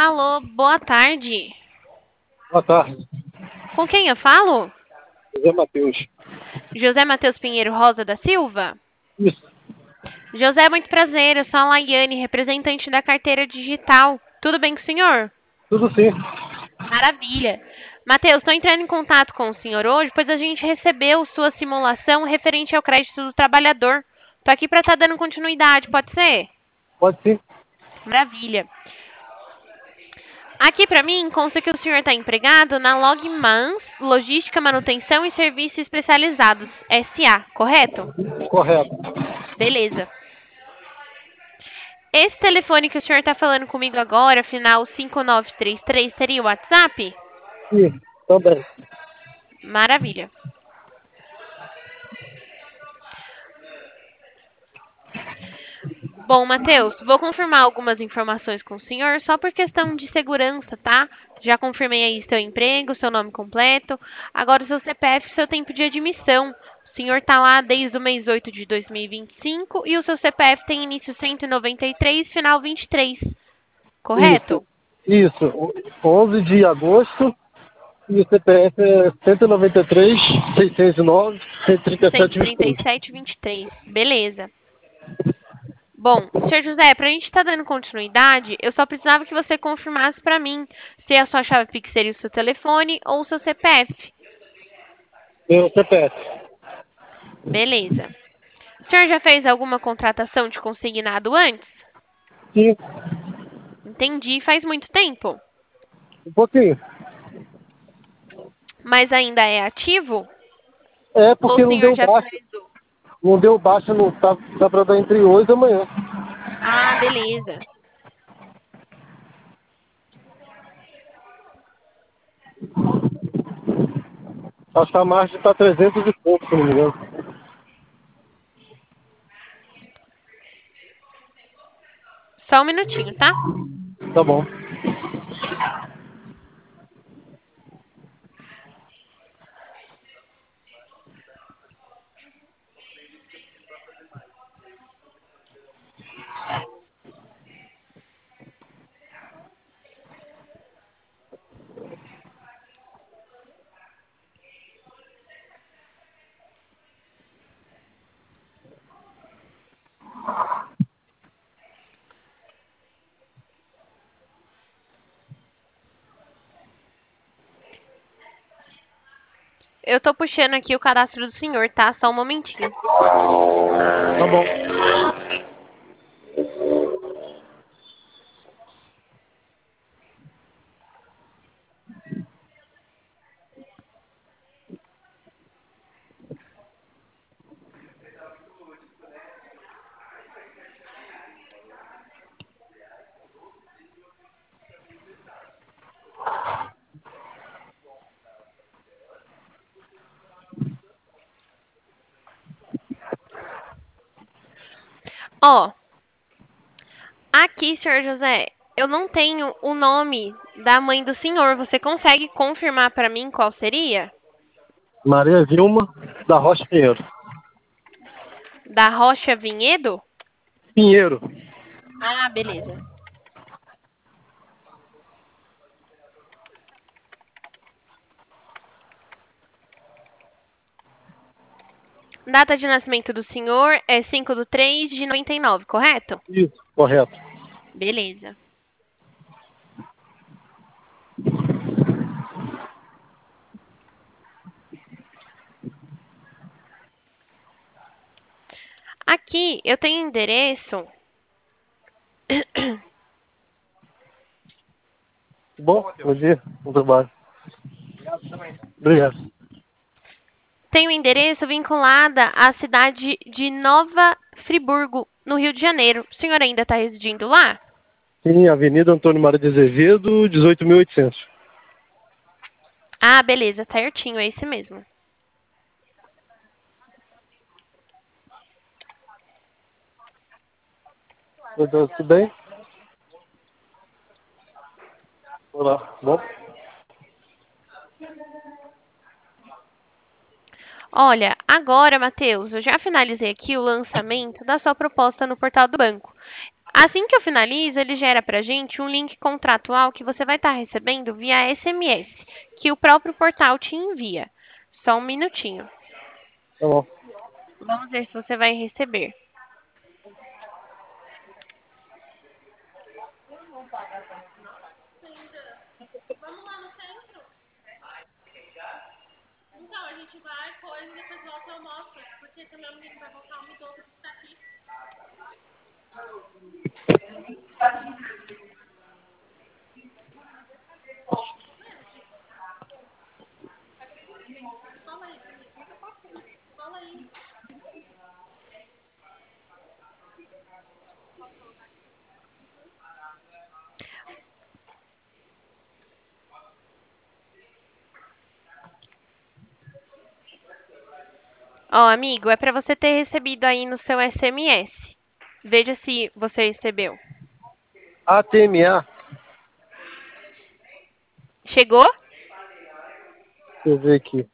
Alô, boa tarde. Boa tarde, Com quem eu falo? José Matheus. José Matheus Pinheiro Rosa da Silva? Isso, José, muito prazer. Eu sou a Laiane, representante da carteira digital. Tudo bem com o senhor? tudo sim. Maravilha. Matheus, estou entrando em contato com o senhor hoje, pois a gente recebeu sua simulação referente ao crédito do trabalhador. Tô aqui para estar dando continuidade, pode ser? Pode sim. Maravilha. Aqui para mim consta que o senhor está empregado na Logmans Logística, Manutenção e Serviços Especializados, SA, correto? Correto. Beleza. Esse telefone que o senhor está falando comigo agora, final 5933, seria o WhatsApp? Sim, também. Maravilha. Bom, Matheus, vou confirmar algumas informações com o senhor, só por questão de segurança, tá? Já confirmei aí seu emprego, seu nome completo. Agora o seu CPF e seu tempo de admissão. O senhor tá lá desde o mês 8 de 2025 e o seu CPF tem início 193, final 23, Isso, correto? isso. 11 de agosto e o CPF é 193, 609, 137, 23. 137, 23. Beleza. Bom, senhor José, para a gente estar dando continuidade, eu só precisava que você confirmasse para mim se a sua chave Pix seria o seu telefone ou o seu CPF. Meu CPF. Beleza. O senhor já fez alguma contratação de consignado antes? Sim, Entendi, faz muito tempo. um pouquinho. Mas ainda é ativo? É Ou o porque não senhor deu já baixa. finalizou? Não deu baixa, não tá pra dar entre hoje e amanhã. Ah, beleza. Acho que a margem tá 300 e pouco, se não me engano. Só um minutinho, tá? Tá bom. Eu tô puxando aqui o cadastro do senhor, tá? Só um momentinho. Tá bom. Ó, aqui, senhor José, eu não tenho o nome da mãe do senhor. Você consegue confirmar para mim qual seria? Maria Vilma da Rocha Pinheiro. Da Rocha Vinhedo? Pinheiro. Ah, beleza. Data de nascimento do senhor é 5/3 de 99, correto? Isso, correto. Beleza. Aqui eu tenho endereço. Bom, bom dia. Bom trabalho. Obrigado. Tenho endereço vinculada à cidade de Nova Friburgo, no Rio de Janeiro. O senhor ainda está residindo lá? Sim, Avenida Antônio Mário de Azevedo, 18.800. Ah, beleza, certinho, é esse mesmo. Tudo bem? Olá, bom? Olha, agora, Matheus, eu já finalizei aqui o lançamento da sua proposta no portal do banco. Assim que eu finalizo, ele gera para a gente um link contratual que você vai estar recebendo via SMS, que o próprio portal te envia. Só um minutinho. Tá bom. Vamos ver se você vai receber. Vamos lá no centro? Então, a gente vai, coisa e depois volta e almoça. Porque se o meu menino vai voltar, o idoso que está aqui. Fala aí, fala aí. Ó, amigo, é para você ter recebido aí no seu SMS. Veja se você recebeu. ATMA. Chegou? Deixa eu ver aqui.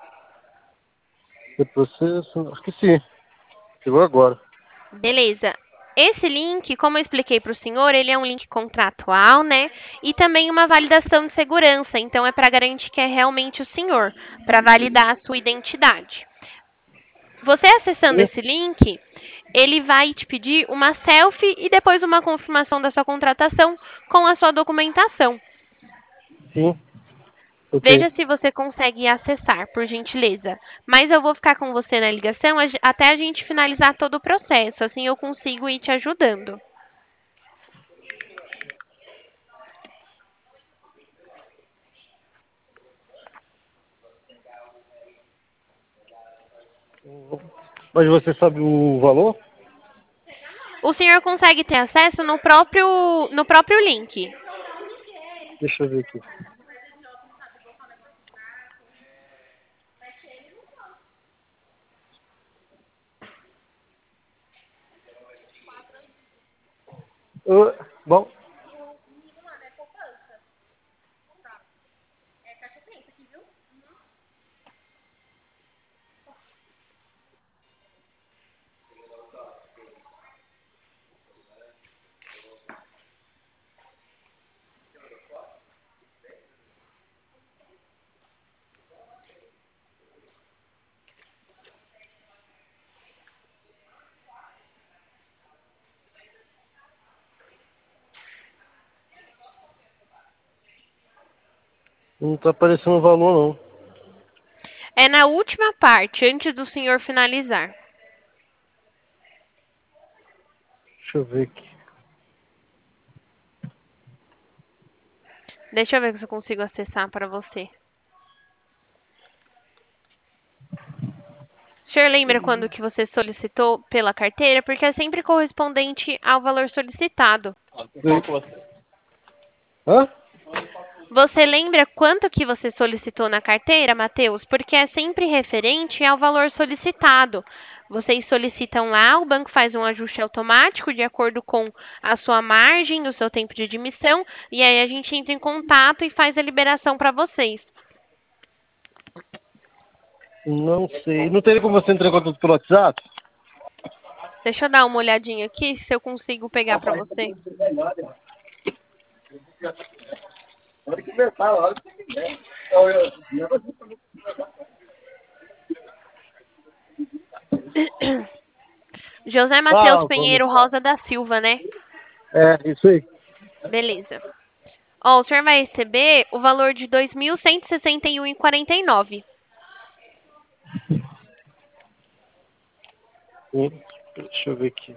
O processo. Acho que sim. Chegou agora. Beleza. Esse link, como eu expliquei para o senhor, ele é um link contratual, né? E também uma validação de segurança. Então, é para garantir que é realmente o senhor, para validar a sua identidade. Você acessando Sim. esse link, ele vai te pedir uma selfie e depois uma confirmação da sua contratação com a sua documentação. Sim. Ok. Veja se você consegue acessar, por gentileza. Mas eu vou ficar com você na ligação até a gente finalizar todo o processo. Assim eu consigo ir te ajudando. Mas você sabe o valor? O senhor consegue ter acesso no próprio link. Deixa eu ver aqui. Bom. Não tá aparecendo o valor, não. É na última parte, antes do senhor finalizar. Deixa eu ver aqui. Deixa eu ver se eu consigo acessar para você. O senhor lembra quando que você solicitou pela carteira? Porque é sempre correspondente ao valor solicitado. Hã? Você lembra quanto que você solicitou na carteira, Matheus? Porque é sempre referente ao valor solicitado. Vocês solicitam lá, o banco faz um ajuste automático de acordo com a sua margem, o seu tempo de admissão, e aí a gente entra em contato e faz a liberação para vocês. Não sei. Não teria como você entregar tudo pelo WhatsApp? Deixa eu dar uma olhadinha aqui se eu consigo pegar para você. Pode conversar, a hora que você quiser. José Matheus Ah, vamos. Pinheiro Rosa da Silva, né? É, isso aí. Beleza. Ó, o senhor vai receber o valor de R$ 2.161,49. Deixa eu ver aqui.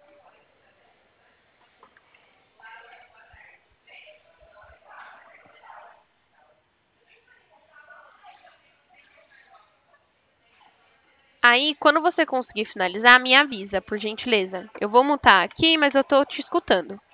Aí, quando você conseguir finalizar, me avisa, por gentileza. Eu vou mutar aqui, mas eu tô te escutando.